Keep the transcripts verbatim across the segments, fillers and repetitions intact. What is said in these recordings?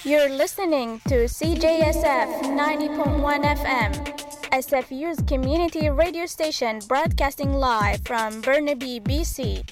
You're listening to C J S F ninety point one F M, S F U's community radio station broadcasting live from Burnaby, B C.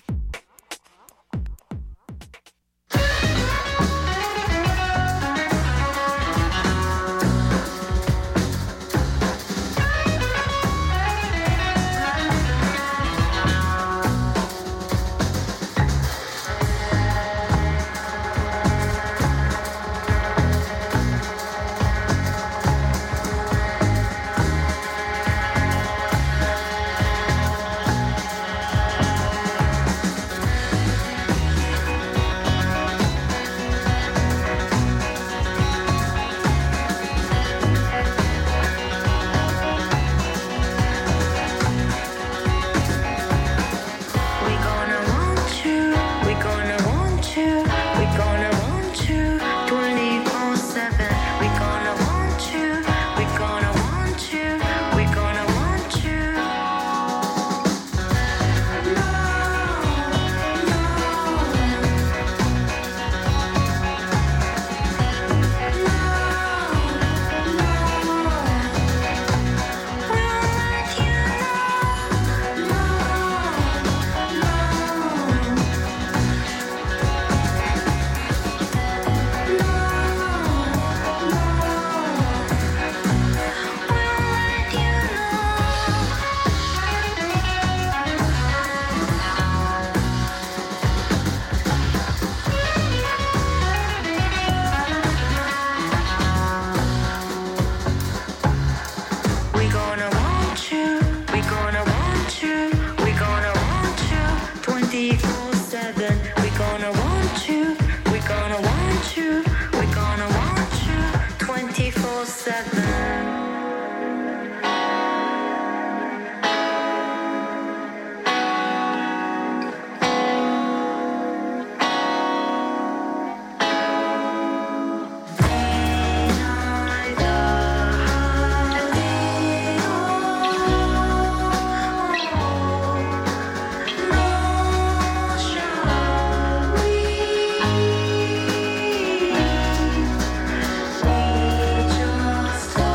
Just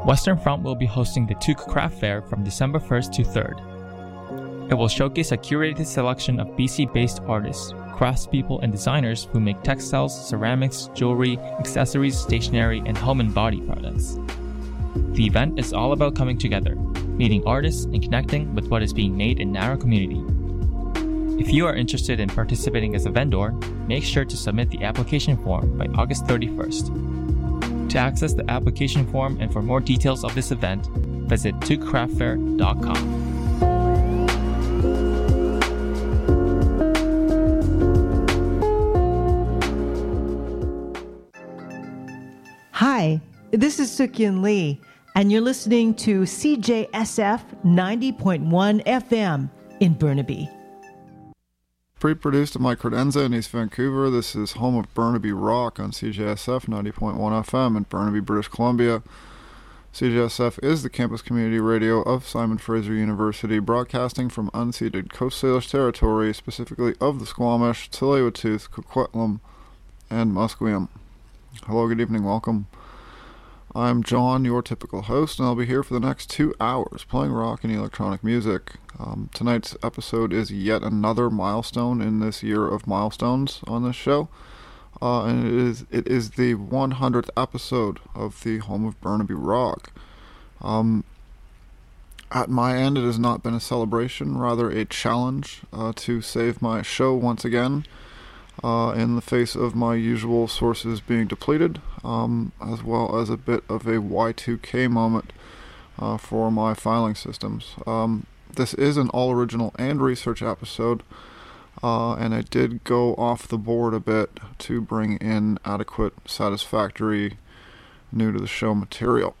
Western Front will be hosting the Took Craft Fair from December first to third. It will showcase a curated selection of B C-based artists, craftspeople, and designers who make textiles, ceramics, jewelry, accessories, stationery, and home and body products. The event is all about coming together, meeting artists, and connecting with what is being made in Nara community. If you are interested in participating as a vendor, make sure to submit the application form by August thirty-first. To access the application form and for more details of this event, visit took craft fair dot com. Hi, this is Sukyin Lee, and you're listening to C J S F ninety point one F M in Burnaby. Pre-produced at my credenza in East Vancouver, this is home of Burnaby Rock on C J S F ninety point one F M in Burnaby, British Columbia. C J S F is the campus community radio of Simon Fraser University, broadcasting from unceded Coast Salish territory, specifically of the Squamish, Tsleil-Waututh, Coquitlam, and Musqueam. Hello, good evening, welcome. I'm John, your typical host, and I'll be here for the next two hours playing rock and electronic music. Um, tonight's episode is yet another milestone in this year of milestones on this show, uh, and it is it is the one hundredth episode of the Home of Burnaby Rock. Um, at my end, it has not been a celebration, rather a challenge uh, to save my show once again. Uh, in the face of my usual sources being depleted, um, as well as a bit of a Y two K moment uh, for my filing systems. Um, this is an all-original and research episode, uh, and I did go off the board a bit to bring in adequate, satisfactory, new-to-the-show material.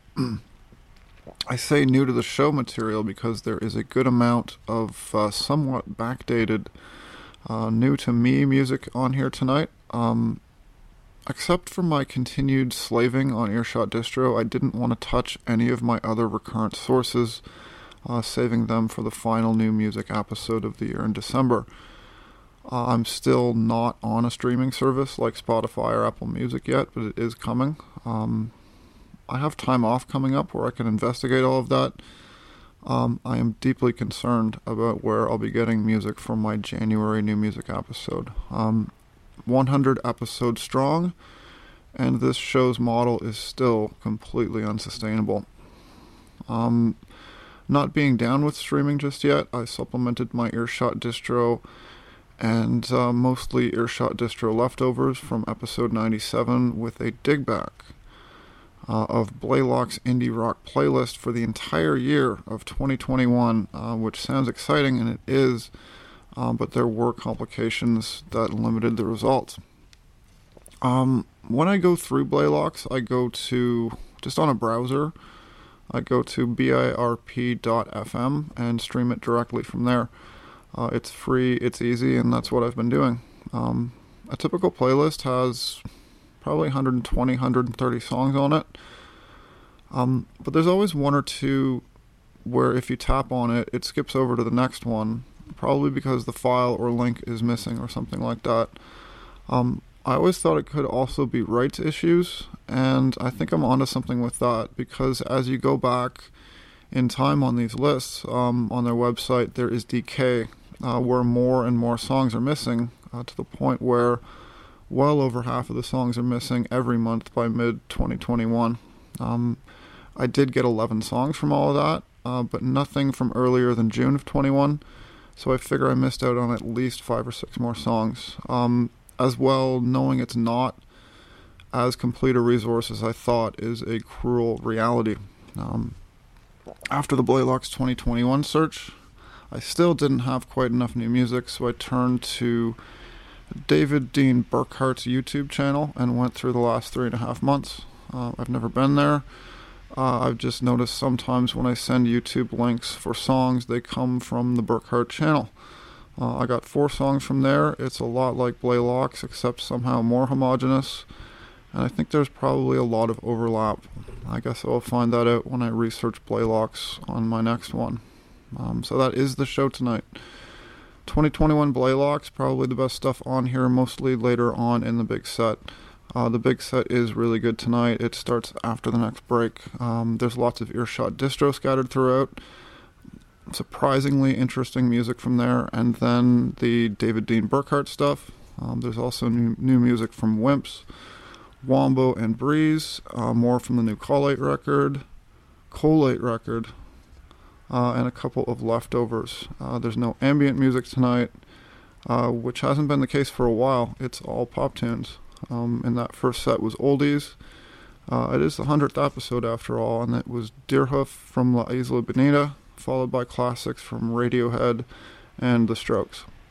I say new-to-the-show material because there is a good amount of uh, somewhat backdated Uh, new to me music on here tonight. Um, except for my continued slaving on Earshot Distro, I didn't want to touch any of my other recurrent sources, uh, saving them for the final new music episode of the year in December. Uh, I'm still not on a streaming service like Spotify or Apple Music yet, but it is coming. Um, I have time off coming up where I can investigate all of that. Um, I am deeply concerned about where I'll be getting music for my January new music episode. Um, one hundred episodes strong, and this show's model is still completely unsustainable. Um, not being down with streaming just yet, I supplemented my Earshot Distro and uh, mostly Earshot Distro leftovers from episode ninety-seven with a dig back Uh, of Blaylock's indie rock playlist for the entire year of twenty twenty-one, uh, which sounds exciting, and it is, uh, but there were complications that limited the results. Um, when I go through Blaylock's, I go to, just on a browser, I go to B I R P dot F M and stream it directly from there. Uh, it's free, it's easy, and that's what I've been doing. Um, a typical playlist has probably one hundred twenty, one hundred thirty songs on it. Um, but there's always one or two where if you tap on it, it skips over to the next one, probably because the file or link is missing or something like that. Um, I always thought it could also be rights issues, and I think I'm onto something with that, because as you go back in time on these lists, um, on their website, there is decay, uh, where more and more songs are missing, uh, to the point where well over half of the songs are missing every month by mid twenty twenty-one. Um, I did get eleven songs from all of that, uh, but nothing from earlier than June of twenty-one, so I figure I missed out on at least five or six more songs. Um, as well, knowing it's not as complete a resource as I thought is a cruel reality. Um, after the Blaylock's twenty twenty-one search, I still didn't have quite enough new music, so I turned to David Dean Burkhart's YouTube channel and went through the last three and a half months. Uh, I've never been there. Uh, I've just noticed sometimes when I send YouTube links for songs, they come from the Burkhart channel. Uh, I got four songs from there. It's a lot like Blaylock's, except somehow more homogeneous. And I think there's probably a lot of overlap. I guess I'll find that out when I research Blaylock's on my next one. Um, so that is the show tonight. twenty twenty-one Blaylock's, probably the best stuff on here, mostly later on in the big set. Uh, the big set is really good tonight. It starts after the next break. Um, there's lots of Earshot distro scattered throughout. Surprisingly interesting music from there. And then the David Dean Burkhart stuff. Um, there's also new, new music from Wimps, Wombo, and Breeze. Uh, more from the new Collate record, Collate record, uh, and a couple of leftovers. Uh, there's no ambient music tonight, uh, which hasn't been the case for a while. It's all pop tunes. Um, and that first set was oldies. Uh, it is the hundredth episode after all, and it was Deerhoof from La Isla Bonita, followed by classics from Radiohead and The Strokes.